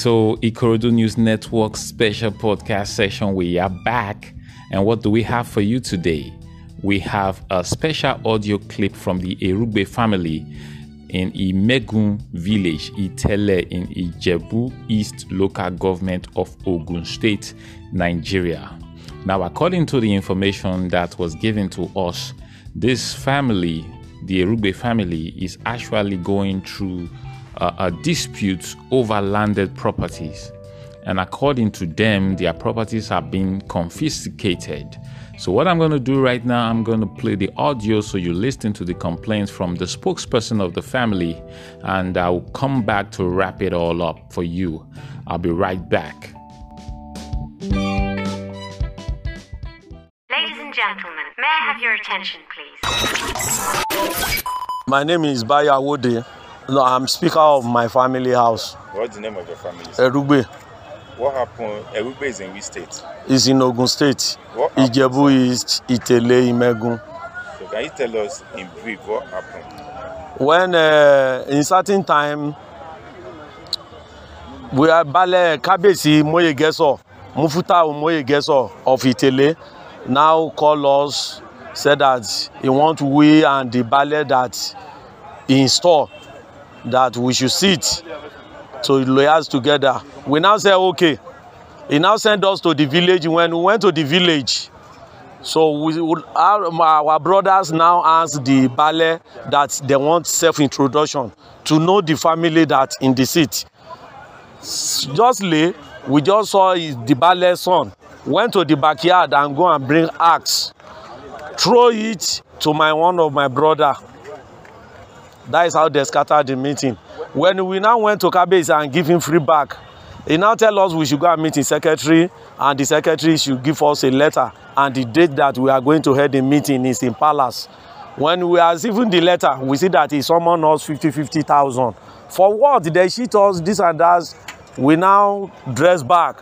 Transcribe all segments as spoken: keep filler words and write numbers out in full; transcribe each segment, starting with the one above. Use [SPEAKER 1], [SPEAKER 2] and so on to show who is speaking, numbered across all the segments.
[SPEAKER 1] So Ikorodu News Network special podcast session, we are back. And what do we have for you today? We have a special audio clip from the Erugbe family in Imegun village, Itele, in Ijebu East local government of Ogun State, Nigeria. Now, according to the information that was given to us, this family, the Erugbe family, is actually going through uh, a dispute over landed properties. And according to them, their properties have been confiscated. So what I'm going to do right now, I'm going to play the audio so you listen to the complaints from the spokesperson of the family, and I'll come back to wrap it all up for you. I'll be right back.
[SPEAKER 2] Ladies and gentlemen, may I have your attention, please?
[SPEAKER 3] My name is Baya Wode. No, I'm speaker of my family house.
[SPEAKER 4] What's the name of your family?
[SPEAKER 3] Erugbe.
[SPEAKER 4] What happened? Erugbe is in which state?
[SPEAKER 3] It's in Ogun State. Ijebu East, Itele, Imegun.
[SPEAKER 4] So can you tell us in brief what happened?
[SPEAKER 3] When uh, in certain time, we are Bale Kabesi Moye Geso, Mufuta Moye Geso of Itele, now call us, said that he want we and the Bale that he install, that we should sit to lawyers together. We now say okay. He now sent us to the village. When we went to the village, so we, our, our brothers now ask the Bale that they want self-introduction to know the family that in the seat. Justly, we just saw the Bale's son went to the backyard and go and bring axe, throw it to my one of my brother. That is how they scattered the meeting. When we now went to Kabezi and give him free back, he now tell us we should go and meet the secretary, and the secretary should give us a letter, and the date that we are going to head the meeting is in Palace. When we are receiving the letter, we see that he summoned us fifty fifty thousand. For what? They cheat us, this and that. We now dress back.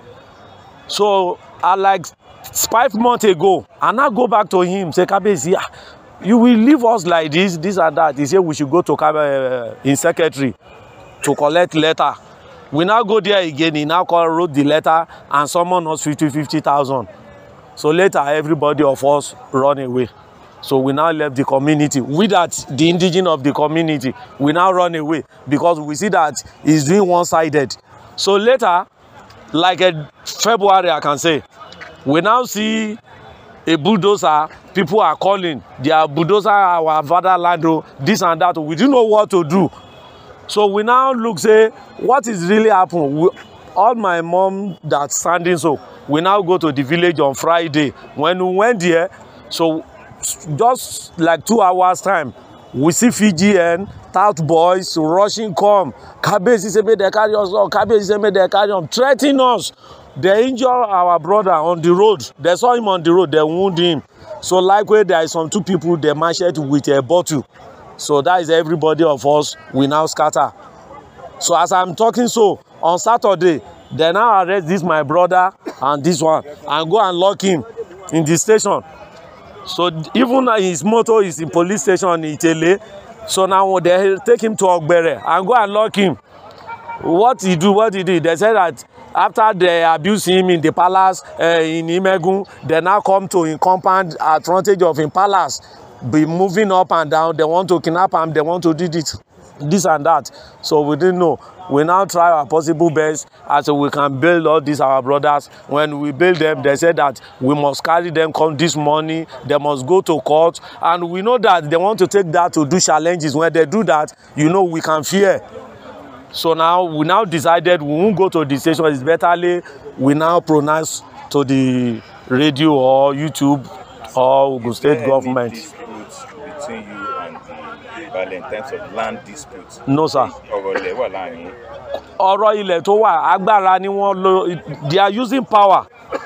[SPEAKER 3] So, I like five months ago, and I go back to him, say, Kabezi, you will leave us like this, this and that. He said we should go to uh, in secretary to collect letter. We now go there again. He now call, wrote the letter and someone us fifty fifty thousand. So later, everybody of us run away. So we now left the community. We that the indigenous of the community, we now run away because we see that he's doing one-sided. So later, like a February, I can say, we now see a bulldozer. People are calling. They are bulldozer our fatherland, this and that. We didn't know what to do. So we now look, say, what is really happening? We, all my mom that's standing, so we now go to the village on Friday. When we went there, so just like two hours time, we see Fijian, Tout boys rushing come. Kabezi say make they carry us, or Kabezi say make they carry us, threatening us. They injure our brother on the road. They saw him on the road, they wound him. So likewise, there is some two people, they matched with a bottle. So that is everybody of us, we now scatter. So as I'm talking so, on Saturday, they now arrest this my brother and this one, and go and lock him in the station. So even his motor is in police station in Itele. So now they take him to Ogbere and go and lock him. What he do, what he did, they said that after they abuse him in the palace uh, in Imegun, they now come to his compound at frontage of his palace, be moving up and down. They want to kidnap him, they want to do this, this and that. So we didn't know. We now try our possible best as we can build all these our brothers. When we build them, they said that we must carry them come this morning, they must go to court, and we know that they want to take that to do challenges. When they do that, you know, we can fear. So now we now decided we won't go to the station. It's betterly we now pronounce to the radio or YouTube or Ogun State government.
[SPEAKER 4] Is there any disputes between you and the Bale in terms of land disputes?
[SPEAKER 3] No, sir. Ọ̀rọ̀ ilẹ̀ tó wà agbára ni wọ́n lo. They are using power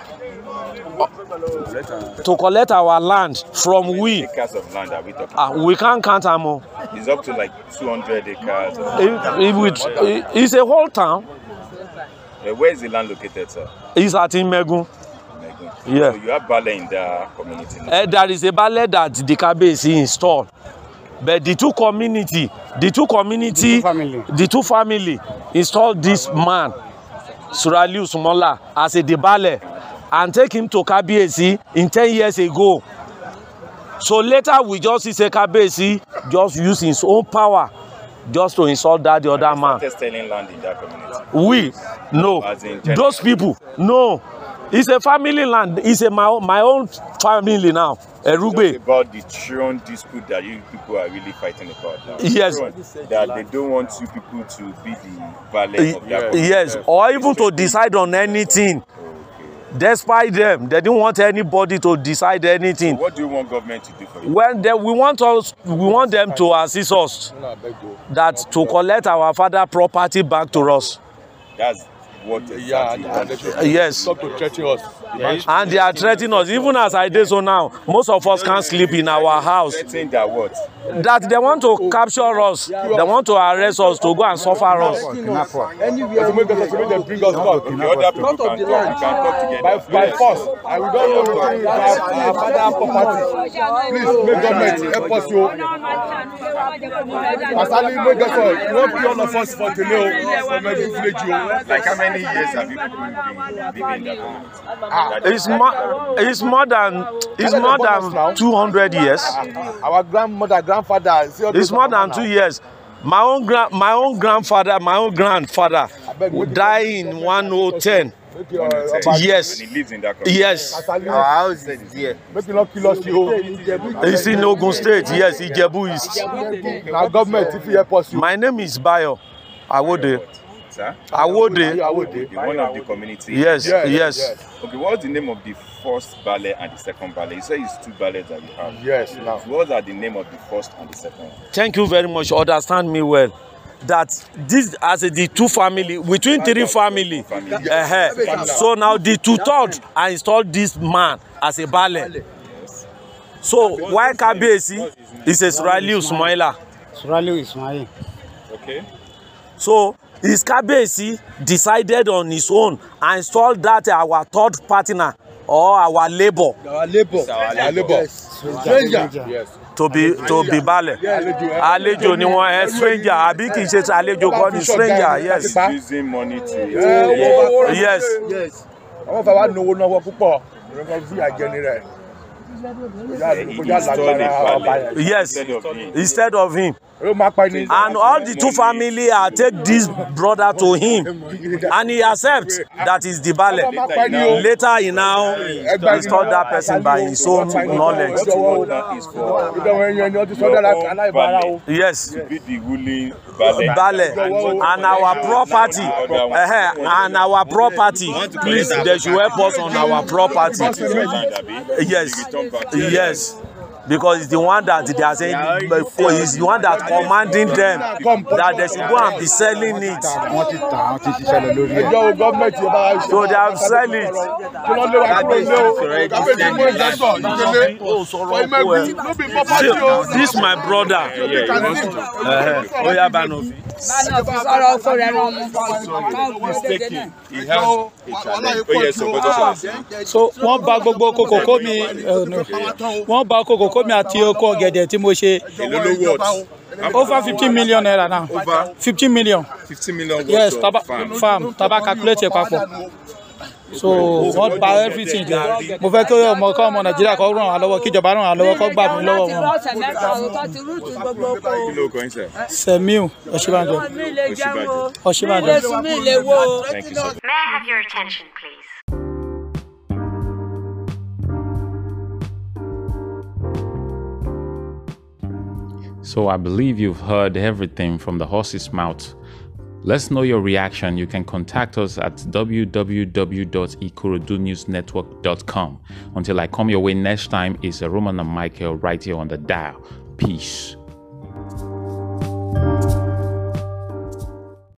[SPEAKER 3] to collect our land from we.
[SPEAKER 4] Acres of land are we talking
[SPEAKER 3] Ah, we can't count them all.
[SPEAKER 4] It's up to like two hundred acres.
[SPEAKER 3] It, it, it, it's a whole town.
[SPEAKER 4] Uh, where is the land located, sir?
[SPEAKER 3] It's at Imegun. Yeah.
[SPEAKER 4] So you have Bale in the community now?
[SPEAKER 3] Uh, there is a Bale that the Kabezi installed. But the two community, the two community, the two family, the two family installed this man Suraliu Sumola as a Dibale and take him to Kabiyesi in ten years ago. So later we just see say Kabiyesi just use his own power just to insult that the other man.
[SPEAKER 4] Selling land in that community.
[SPEAKER 3] We no, those people no. It's a family land. It's a my, my own family now. Erugbe.
[SPEAKER 4] About the throne dispute that you people are really fighting about now.
[SPEAKER 3] Yes.
[SPEAKER 4] That they don't want you people to be the valet of that community.
[SPEAKER 3] Yes, or even to decide on anything. Despite them, they didn't want anybody to decide anything.
[SPEAKER 4] So what do you want government to do for you?
[SPEAKER 3] When they, we want us, we want them to assist us, that to collect our father property back to us.
[SPEAKER 4] That's what exactly.
[SPEAKER 3] Yeah, yes.
[SPEAKER 5] Stop to threaten us.
[SPEAKER 3] And they are threatening us. Even as I did so now, most of us can't sleep in our house.
[SPEAKER 4] Threatening that what?
[SPEAKER 3] That they want to capture us. They want to arrest us to go and suffer us.
[SPEAKER 5] Anywhere to make us to make them bring us back.
[SPEAKER 4] The other people can talk, we can talk together.
[SPEAKER 5] By, by force. And we don't know anything about our father property. Please make government help us yo. Asali make us all. You won't be all of us for today. From every village yo.
[SPEAKER 4] Like how many years have you people been living in that community?
[SPEAKER 3] It's more, it's more than, it's more than two hundred years.
[SPEAKER 5] Our grandmother, grandfather.
[SPEAKER 3] It's more than two years. My own grand, my own grandfather, my own grandfather died in one thousand ten. Yes.
[SPEAKER 4] And he lives in that community.
[SPEAKER 3] Yes.
[SPEAKER 5] Our house is here. Make you not kill us yo.
[SPEAKER 3] It's in Ogun State. Yes, Ijebu East.
[SPEAKER 5] Now government, if you help us yo.
[SPEAKER 3] My name is Bayo Awode.
[SPEAKER 4] Sir?
[SPEAKER 3] Awode.
[SPEAKER 5] Awode.
[SPEAKER 4] The one of the community.
[SPEAKER 3] Yes, yes.
[SPEAKER 5] Yes, yes.
[SPEAKER 4] Okay, what's the name of the first ballet and the second ballet? You say it's two ballets that you have.
[SPEAKER 5] Yes, now.
[SPEAKER 4] What are the name of the first and the second?
[SPEAKER 3] Thank you very much. Understand me well. That this as a, the two family between three family.
[SPEAKER 4] Family.
[SPEAKER 3] Uh-huh. So now the two third I installed this man as a ballet. So why Kabiyesi is a Suraliu Sumola?
[SPEAKER 6] Suraliu Ismail.
[SPEAKER 4] Okay.
[SPEAKER 3] So is Kabiyesi decided on his own and installed that our third partner or our labor
[SPEAKER 5] Our labor. Our labor. Stranger. Yes.
[SPEAKER 3] to be to be balẹ̀. Àlejò ni wọ́n ẹ stranger àbí kì í ṣe àlejò kan ni stranger. Yes.
[SPEAKER 4] Using money to.
[SPEAKER 3] Yes.
[SPEAKER 5] Yes. Àwọn bàbá náwó náwó púpọ̀. Ìrọ̀kọ̀ bí àjẹni rẹ̀.
[SPEAKER 3] Yes. Instead of him.
[SPEAKER 5] And
[SPEAKER 3] all the two family are take this brother to him, and he accepts that is the ballet. Later he now installed that person by his own knowledge. Yes. Ballet and our property, uh, and our property. Please, they should help us on our property. Yes, yes. Because it's the one that they are saying, it's the one that commanding them that they should go and be selling it. So they have sell it. This is my brother.
[SPEAKER 6] So one bag gbogbo kòkòkò mi, one bag kòkòkò mi àti oko ọ̀gẹ̀dẹ̀ tí mo ṣe. Over fifteen million naira now.
[SPEAKER 4] Over
[SPEAKER 6] fifteen million.
[SPEAKER 4] fifteen million.
[SPEAKER 6] Yes, taba farm, taba calculate papọ̀. So wọ́n bà everything jẹ́. Mo fẹ́ kí ọmọ kọ́ ọmọ Nàìjíríà kó ràn án lọ́wọ́, kí ìjọba ràn án lọ́wọ́, kó gbà mí lọ́wọ́ wọn. Semiu Ọ̀ṣínbàjò. Ọ̀ṣínbàjò.
[SPEAKER 4] Thank you, sir.
[SPEAKER 2] May I have your attention, please?
[SPEAKER 1] So I believe you've heard everything from the horse's mouth. Let's know your reaction. You can contact us at w w w dot ikorodu news network dot com. Until I come your way next time, it's Roman and Michael right here on the dial. Peace.